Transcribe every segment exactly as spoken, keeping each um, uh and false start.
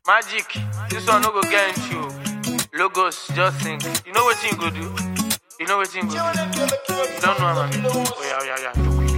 Magic, this one no go get into you. Logos, just think. You know what you go do? You know what you go do? You don't know what I mean? Oh yeah, oh, yeah, yeah. Do quick.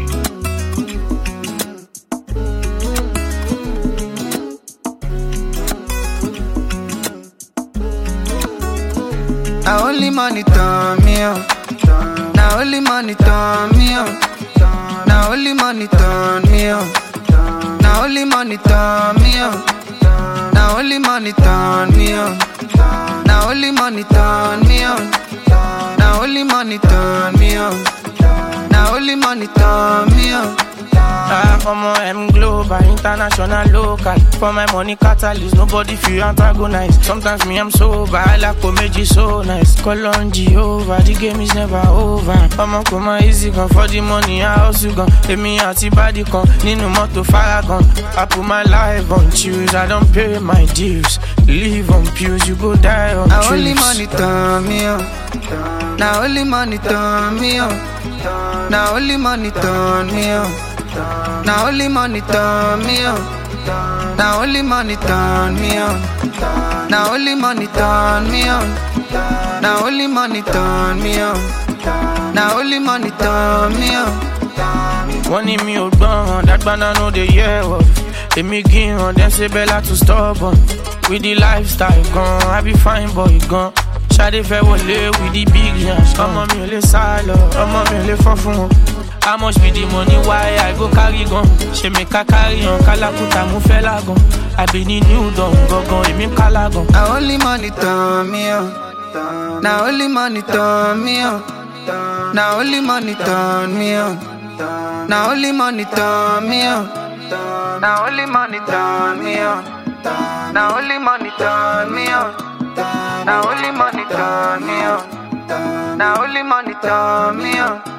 Now only money turn me on. Now only money turn me on. Now only money turn me on. Now only money turn me on. Now only money turn me on. Now only money turn me on. Now only money turn me on. Now only money turn me on. Ah, I'm on M global, international, local. For my money catalyst, nobody feel antagonize. Sometimes me I'm sober, I like comedy so nice. Call on Jehovah, the game is never over. I'm on come easy gun for the money, I also gone. Let me out the body con, need no more to faragon. I put my life on choose, I don't pay my dues. Live on pews, you go die on now truths. Only money turn me on. Now only money turn me on. Now only money turn me on. Now only money turn me on. Now only money turn me on. Now only money turn me on. Now only money turn me on. Now only money turn me on. One in me old gone, that banana know the year of. They me give on them say Bella to stop on. With the lifestyle gone, I be fine boy gone. Shade fair wole with the big yans. Come on me le salo, come on me le fofun. How much be the money? Why I go carry gun? She make a carry on. Kalakuta mu fela gun. I be the new don go go. Emi kala gun. Now only money turn me on. Now only money turn me on. Now only money turn me on. Now only money turn me on. Now only money turn me on. Now only money turn me on. Now only money turn me on. Now only money turn me on.